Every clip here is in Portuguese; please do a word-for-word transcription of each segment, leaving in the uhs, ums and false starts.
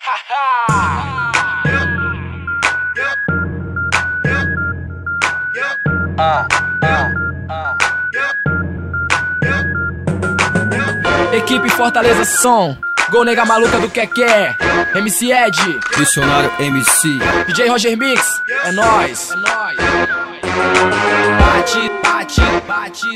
Ah, ah, ah. Equipe Fortaleza Som, Gol Nega Maluca do que quer, M C Ed, Missionário M C, D J Roger Mix, é nóis, é nóis. Bate, bate, bate,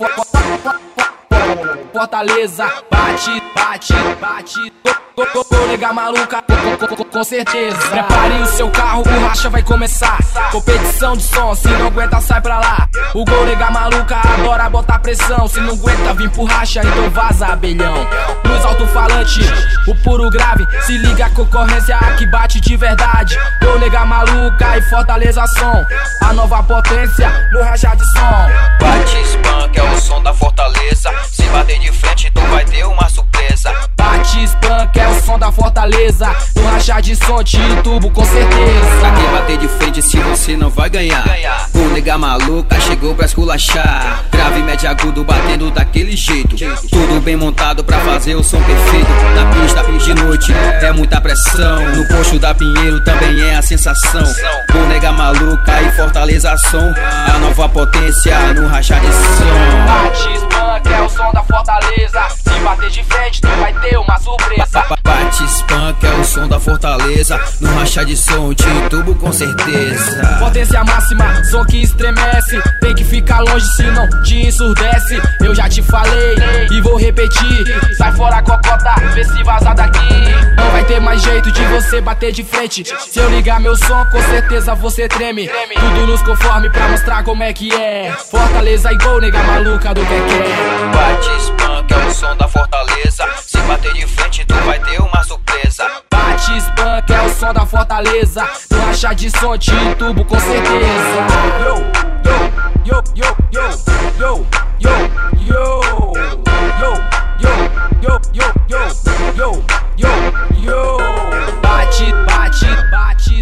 Fortaleza, bate, bate, bate. Gol Nega Maluca, com certeza. Prepare o seu carro, o racha vai começar. Competição de som, se não aguenta sai pra lá. O Gol Nega Maluca adora botar pressão. Se não aguenta vir pro racha, então vaza abelhão. Luz alto-falante, o puro grave. Se liga a concorrência que bate de verdade. Gol Nega Maluca e Fortaleza Som, a nova potência no racha de som. Bate Spam, que é o som da Fortaleza. Se bater de frente, tu vai ter uma surpresa. Bate Spam, que é o som da Fortaleza. No racha de som, tubo com certeza. Pra quem bater de frente, se você não vai ganhar. O Nega Maluca chegou pra esculachar. Grave, médio, agudo, batendo daquele jeito. Tudo bem montado pra fazer o som perfeito. Na pista, de noite, é muita pressão. No posto da Pinheiro também é a sensação. O Nega Maluca e Fortaleza Som, a nova potência no racha de som. Bate Spam, que é o som da Fortaleza. Se bater de frente, tu vai ter uma surpresa. Bate Spam, que é o som da Fortaleza. No racha de som, te tubo com certeza. Potência máxima, som que estremece. Tem que ficar longe, senão te ensurdece. Eu já te falei e vou repetir. Sai fora cocota, vê se vaza daqui. Não vai ter mais jeito de você bater de frente. Se eu ligar meu som, com certeza você treme. Tudo nos conforme pra mostrar como é que é. Fortaleza e Gol Nega Maluca do que quer. Bate Spam, que é o som da Fortaleza. Se bater de frente, tu vai ter uma surpresa. Bate Spam, que é o som da Fortaleza. No racha de som, te tubo com certeza. Yo, yo, yo, yo, yo, yo, yo, yo, yo, yo, yo, yo, yo, yo, yo, yo. Bate, bate, bate,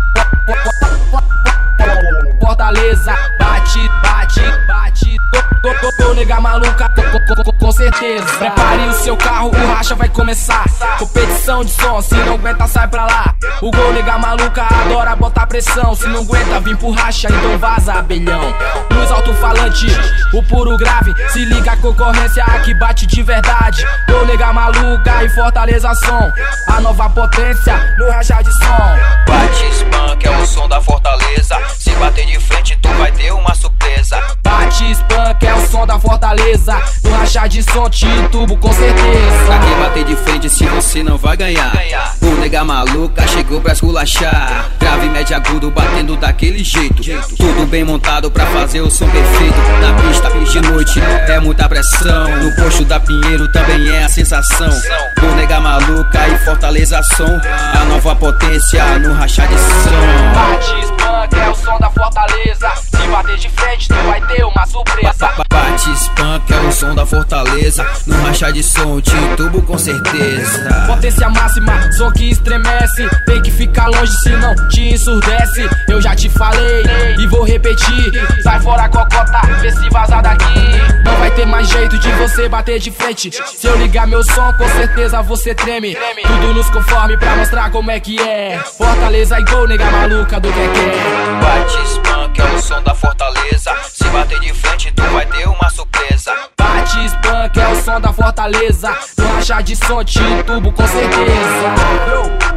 Fortaleza, bate, bate, bate. Gol Nega Maluca, com certeza. Prepare o seu carro, o racha vai começar. Competição de som, se não aguenta sai pra lá. O Gol Nega Maluca adora botar pressão. Se não aguenta vir pro racha, então vaza abelhão. Luz alto-falante, o puro grave. Se liga a concorrência que bate de verdade. Gol Nega Maluca e Fortaleza Som, a nova potência no racha de som. Bate Spam, que é o som da Fortaleza. Se bater de frente, tu vai ter uma surpresa. Bate Spam, que é o som da Fortaleza. No racha de som, te tubo com certeza. Pra quem bater de frente, se você não vai ganhar. O Nega Maluca chegou pra esculachar. Grave, médio, agudo, batendo daquele jeito. Tudo bem montado pra fazer o som perfeito. Na pista, de noite, é muita pressão. No posto da Pinheiro também é a sensação. O Nega Maluca e Fortaleza Som, a nova potência no racha de som. Bate Spam, que é o som da Fortaleza. Se bater de frente, tu vai ter uma surpresa. Bate Spam, que é o som da Fortaleza. No racha de som, te tubo com certeza. Potência máxima, som que estremece. Tem que ficar longe, senão te ensurdece. Eu já te falei e vou repetir. Sai fora cocota, vê se vaza daqui. Não vai ter mais jeito de você bater de frente. Se eu ligar meu som, com certeza você treme. Tudo nos conforme pra mostrar como é que é. Fortaleza e Gol Nega Maluca do que quer. Bate Spam, que é o som da Fortaleza. Se bater de frente, tu vai ter uma surpresa. Bate Spam, que é o som da Fortaleza. No racha de som, te tubo com certeza. Yo.